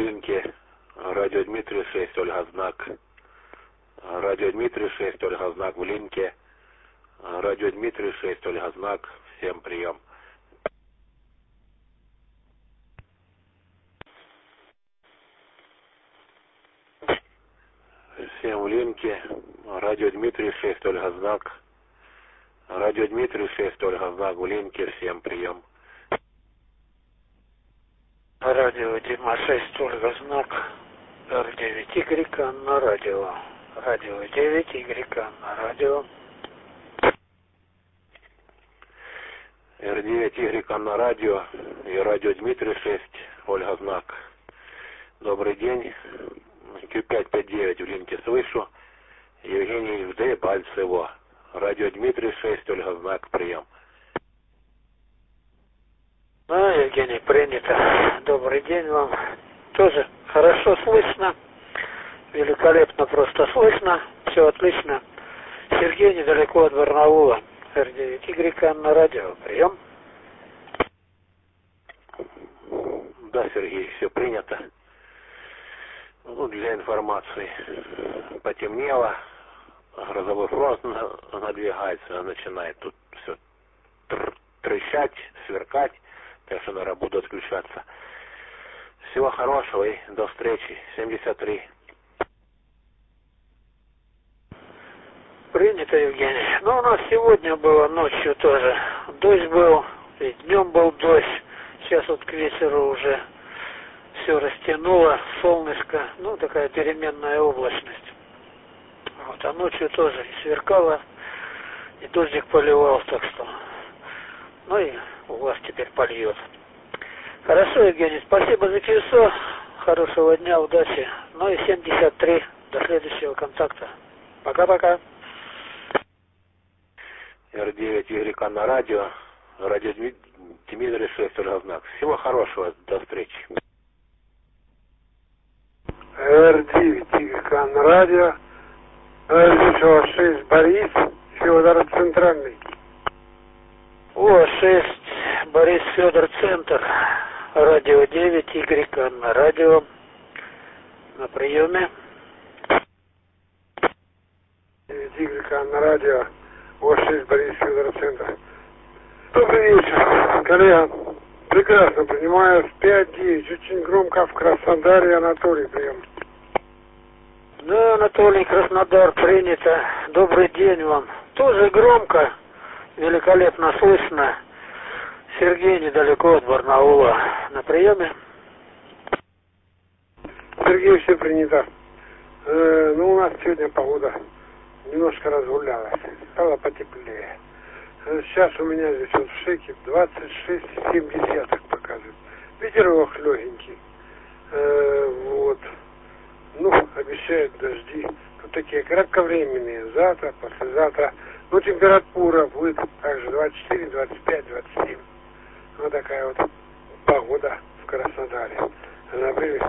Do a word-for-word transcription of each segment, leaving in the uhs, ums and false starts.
Улинке, радио Дмитрий шесть, Ольга Знак. Радио Дмитрий шесть, Ольга Знак в Улинке. Радио Дмитрий шесть, Ольга Знак. Всем прием. Всем в Улинке. Радио Дмитрий шесть, Ольга Знак. Радио Дмитрий шесть, Ольга Знак в Улинке. Всем прием. Радио Дима шесть, Ольга Знак, эр девять Y на радио. Радио девять Y на радио. эр девять Y на радио и радио Дмитрий шесть, Ольга Знак. Добрый день. Кью пять пять девять в Линке слышу. Евгений Д. Пальцево. Радио Дмитрий шесть, Ольга Знак, прием. Да, Евгений, принято. Добрый день вам. Тоже хорошо слышно. Великолепно просто слышно. Все отлично. Сергей, недалеко от Барнаула. эр девять Y на радио. Прием. Да, Сергей, все принято. Ну, для информации. Потемнело. Грозовой фронт надвигается. Начинает тут все трещать, сверкать. Так что, наверное, буду отключаться. Всего хорошего и до встречи. семьдесят три. Принято, Евгений. Ну, у нас сегодня было ночью тоже. Дождь был, и днем был дождь. Сейчас вот к вечеру уже все растянуло, солнышко. Ну, такая переменная облачность. Вот, а ночью тоже и сверкало, и дождик поливал, так что... Ну и у вас теперь польет. Хорошо, Евгений, спасибо за КСО. Хорошего дня, удачи. Ну и семьдесят три. До следующего контакта. Пока-пока. эр девять Y на радио. Радио Дмитрий шесть, Ольга Знак. Всего хорошего. До встречи. эр девять Y на радио. Радио шесть, Борис, Федор, Центральный. О, шесть, Борис, Федор, Центр. Радио девять Y на радио. На приеме. девять Y на радио. О, шесть, Борис, Федор, Центр. Добрый вечер, коллега. Прекрасно принимаю. пять девять. Очень громко в Краснодаре. Анатолий, прием. Да, Анатолий, Краснодар, принято. Добрый день вам. Тоже громко. Великолепно слышно. Сергей, недалеко от Барнаула. На приеме. Сергей, все принято. Э, ну, у нас сегодня погода немножко разгулялась. Стало потеплее. Э, сейчас у меня здесь вот в Шеке двадцать шесть целых семь десятых показывает. Ветерок легенький. Э, вот. Ну, обещают дожди. Тут такие кратковременные. Завтра, послезавтра. Ну, температура будет также двадцать четыре, двадцать пять, двадцать семь. Вот такая вот погода в Краснодаре. Например.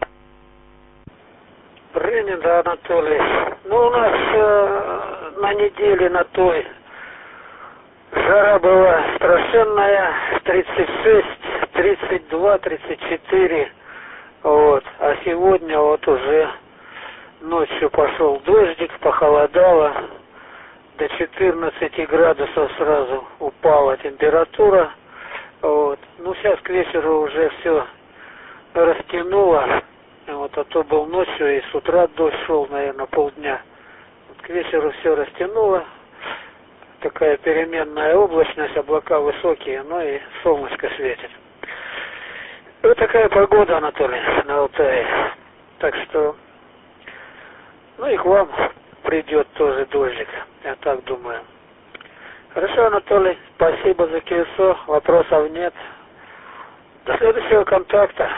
Принято, Анатолий. Ну, у нас э, на неделе на той жара была страшенная. тридцать шесть, тридцать два, тридцать четыре. Вот. А сегодня вот уже ночью пошел дождик, похолодало. До четырнадцати градусов сразу упала температура. Вот. Ну, сейчас к вечеру уже все растянуло. Вот, а то был ночью и с утра дождь шел, наверное, полдня. Вот к вечеру все растянуло. Такая переменная облачность, облака высокие, ну и солнышко светит. Вот такая погода, Анатолий, на Алтае. Так что, ну и к вам придет тоже дождик, я так думаю. Хорошо, Анатолий, спасибо за КСО, вопросов нет. До следующего контакта.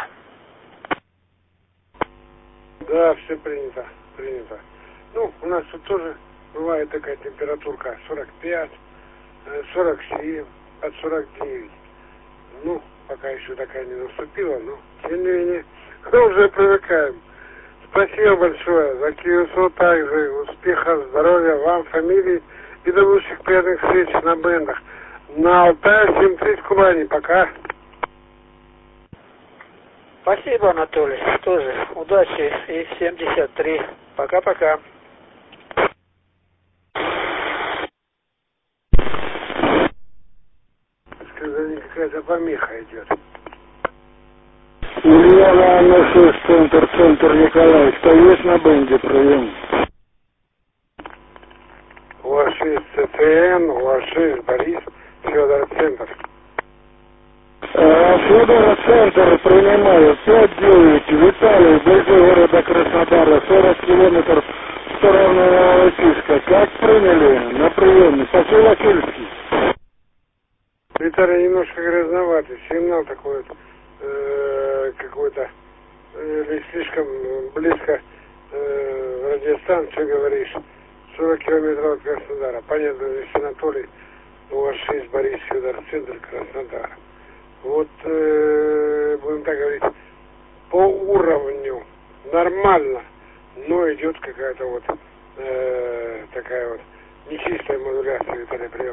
Да, все принято, принято. Ну, у нас тут тоже бывает такая температурка сорок пять, сорок семь, от сорок девять. Ну, пока еще такая не наступила, но тем не менее, мы уже привыкаем. Спасибо большое за КСО, также успехов, здоровья вам, фамилии и до лучших приятных встреч на бендах. На Алтае семь тридцать Кубани. Пока. Спасибо, Анатолий. Тоже удачи и семьдесят три. Пока-пока. Сказали, какая-то помеха идет. Ульяна на шесть, центр, центр Николаевич. Кто есть на бенде, прием. У вас шесть ЦТН, у вас шесть Борис, Федор, центр. А, Федор, центр, принимаю. пять девять, Виталий, вблизи города Краснодара, сорок километров в сторону Новороссийска. Как приняли на приеме? Поселок Ильский. Виталий немножко грязноватый, сигнал такой вот, э, какой-то, э, или слишком близко э, радиостанцию говоришь, сорок километров от Краснодара. Понятно, здесь Анатолий, у вас шесть Борис, Федор, центр Краснодара. Вот, э, будем так говорить, по уровню нормально, но идет какая-то вот э, такая вот нечистая модуляция, Виталий, прием.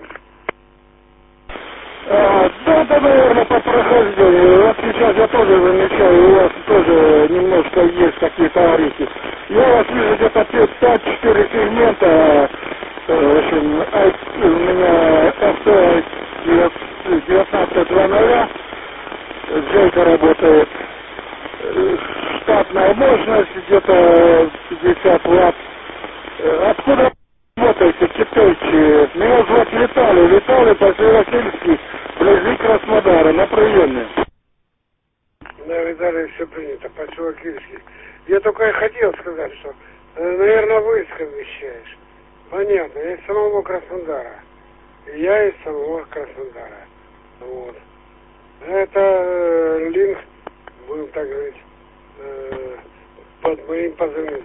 А, да, да, наверное, по прохождению. Вот сейчас я тоже замечаю, у вас тоже немножко есть какие-то орехи. Я вас вижу где-то пять-четыре сегмента. В общем, у меня авто девятнадцать два ноль, Джейка работает. Штатная мощность где-то пятьдесят ватт. Откуда работаете, китайцы? Меня зовут Виталий. Виталий, поселок Ильский, вблизи Краснодара, на приеме. Да, Виталий, все принято, поселок Ильский. Я только и хотел сказать, что, наверное, Войск вещаешь. Понятно, я из самого Краснодара. Я из самого Краснодара. Вот. Это э, линк, будем так говорить, э, под моим позывным.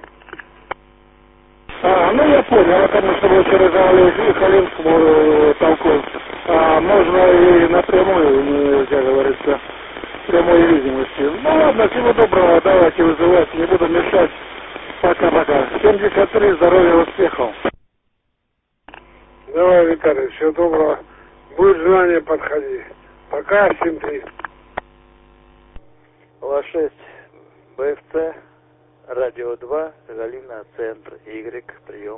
А, ну я понял, потому что вы через Халинскому толкуете. А можно и напрямую, нельзя говорится, прямой видимости. Ну ладно, всего доброго, давайте вызывать, не буду мешать. Пока-пока. семьдесят три, здоровья, успехов. Давай, Виталий, всего доброго. Будет желание, подходи. Пока, семь три. У вас шесть БФЦ, радио два, Галина, центр, Y, прием.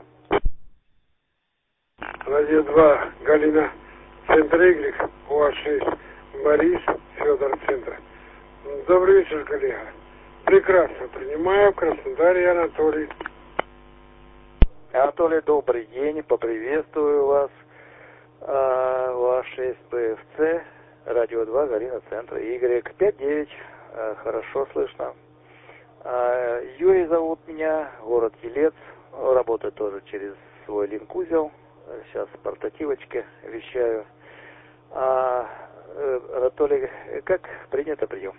Радио два, Галина, центр Y, у вас шесть, Борис, Федор, центр. Добрый вечер, коллега. Прекрасно принимаю, в Краснодаре Анатолий. Анатолий, добрый день, поприветствую вас. А, у вас шесть БФЦ, радио два, Галина, центр, Y, пять девять, а, хорошо слышно. А, Юрий зовут меня, город Елец, работаю тоже через свой линк-узел, сейчас в портативочке вещаю. А, Анатолий, как принято прием?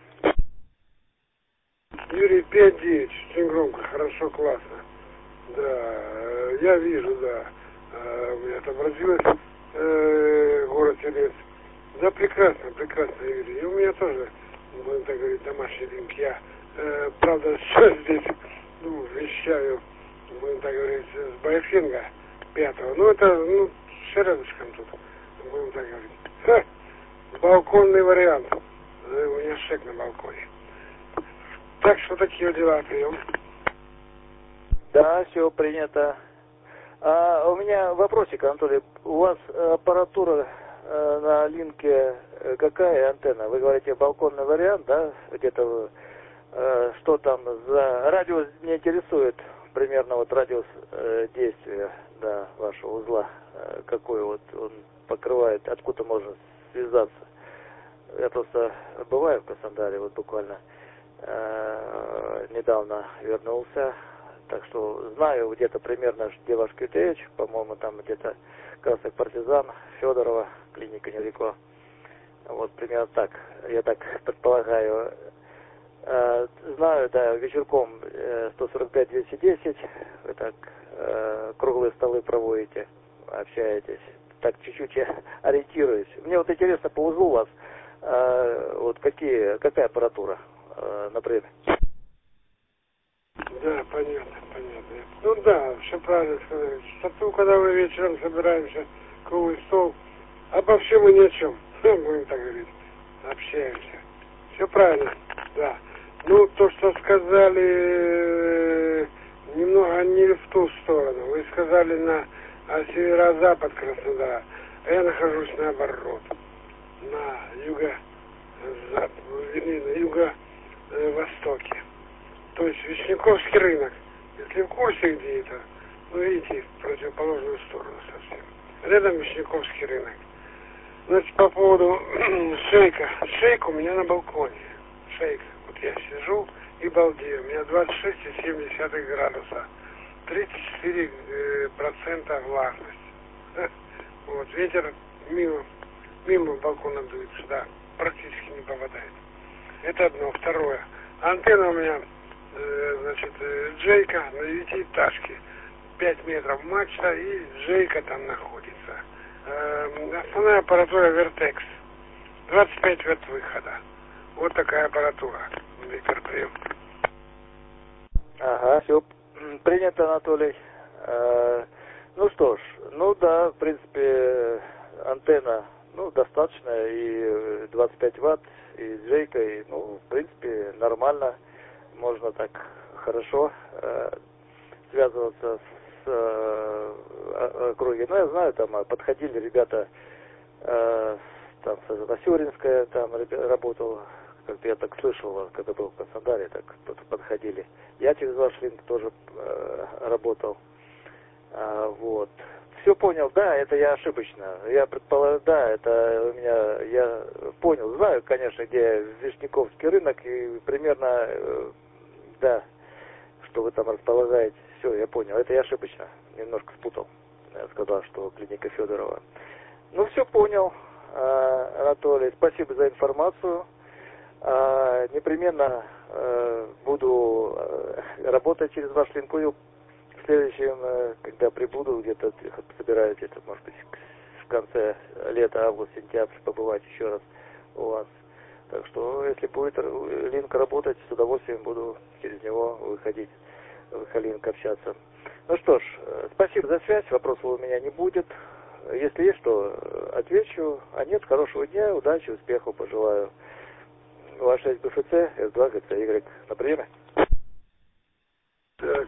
Юрий, пять девять, очень громко, хорошо, классно. Да, я вижу, да, у меня отобразилось э, город Елец. Да, прекрасно, прекрасно, Юрий. И у меня тоже, будем так говорить, домашний линк. Я, э, правда, сейчас здесь, ну, вещаю, будем так говорить, с Байфинга пятого. Ну, это, ну, все рядышком тут, будем так говорить. Ха, балконный вариант. У меня шек на балконе. Так что такие дела, прием. Да, все принято. А, у меня вопросик, Анатолий. У вас аппаратура э, на линке какая антенна? Вы говорите балконный вариант, да? Где-то э, что там за радиус меня интересует, примерно вот радиус э, действия, да, вашего узла. Э, какой вот он покрывает, откуда можно связаться? Я просто бываю в Краснодаре, вот буквально э, недавно вернулся. Так что знаю где-то примерно, где ваш Q T H, по-моему, там где-то Красный Партизан, Федорова, клиника недалеко. Вот примерно так, я так предполагаю. Э, знаю, да, вечерком э, сто сорок пять двести десять, вы так э, круглые столы проводите, общаетесь. Так чуть-чуть я ориентируюсь. Мне вот интересно по узлу у вас, э, вот какие, какая аппаратура, э, например? Да, понятно, понятно. Ну да, все правильно сказали. Стату, когда мы вечером собираемся, круглый стол, обо всем и ни о чем, будем так говорить, общаемся. Все правильно, да. Ну, то, что сказали, немного не в ту сторону. Вы сказали на а северо-запад Краснодара, а я нахожусь наоборот, на юго-запад, вернее, на юго-востоке. То есть Вишняковский рынок. Если в курсе, где это, ну, видите, в противоположную сторону совсем. Рядом Вишняковский рынок. Значит, по поводу шейка. Шейк у меня на балконе. Шейк. Вот я сижу и балдею. У меня двадцать шесть и семь десятых градуса. тридцать четыре процента влажность. Вот, ветер мимо, мимо балкона дует сюда. Практически не попадает. Это одно. Второе. Антенна у меня, э, значит, Джейка на девятиэтажке. пять метров мачта и Джейка там находится. Основная аппаратура Вертекс. двадцать пять ватт выхода. Вот такая аппаратура. Виктор, прием. Ага, все принято, Анатолий. А, ну что ж, ну да, в принципе, антенна, ну, достаточно, и двадцать пять ватт, и с Джейкой, ну, в принципе, нормально. Можно так хорошо э, связываться с округи. Ну, я знаю, там подходили ребята, э, там Васюринская там работал, как-то я так слышал, когда был в Краснодаре, так подходили. Я через ваш линк тоже э, работал. А, вот. Все понял, да, это я ошибочно. Я предполагаю, да, это у меня, я понял, знаю, конечно, где Вишняковский рынок, и примерно, э, да, что вы там располагаете. Все, я понял. Это я ошибочно. Немножко спутал. Я сказал, что клиника Федорова. Ну, все понял, Анатолий. Спасибо за информацию. Непременно буду работать через ваш линкойл. В следующем, когда прибуду, где-то собираюсь, это, может быть, в конце лета, август, сентябрь, побывать еще раз у вас. Так что, если будет линк работать, с удовольствием буду через него выходить. Халинк общаться. Ну что ж, спасибо за связь, вопросов у меня не будет. Если есть что, отвечу. А нет, хорошего дня, удачи, успехов пожелаю. У вас шесть БФЦ, эс два ГЦY. На приеме. Так,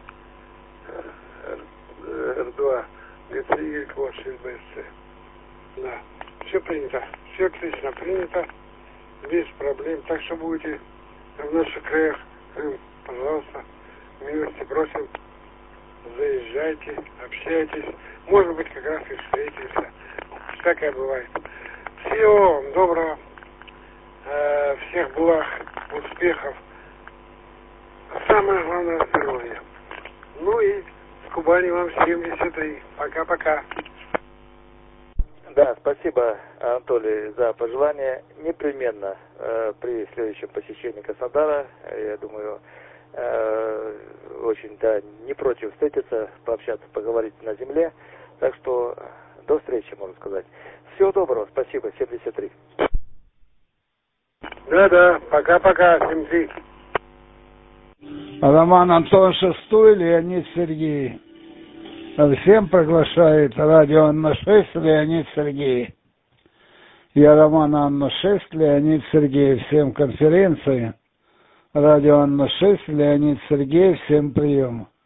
эр два ГЦY, вот шесть БФЦ. Да, все принято. Все отлично принято. Без проблем. Так что будете в наших краях, пожалуйста, милости просим, заезжайте, общайтесь, может быть, как раз и встретимся. Всякое бывает. Всего вам доброго, э, всех благ, успехов, самое главное здоровья. Ну и с Кубани вам семьдесят три. Пока-пока. Да, спасибо, Анатолий, за пожелание. Непременно э, при следующем посещении Краснодара, я думаю, э, очень, да, не против встретиться, пообщаться, поговорить на земле. Так что до встречи, можно сказать. Всего доброго, спасибо, семьдесят три. Да-да, пока-пока, семьдесят три. Роман Антон Шестой, Леонид Сергей. Всем приглашает радио Анна шесть, Леонид Сергей. Я Роман Анна шесть, Леонид Сергей. Всем конференции. Радио Анна шесть, Леонид Сергей. Всем прием.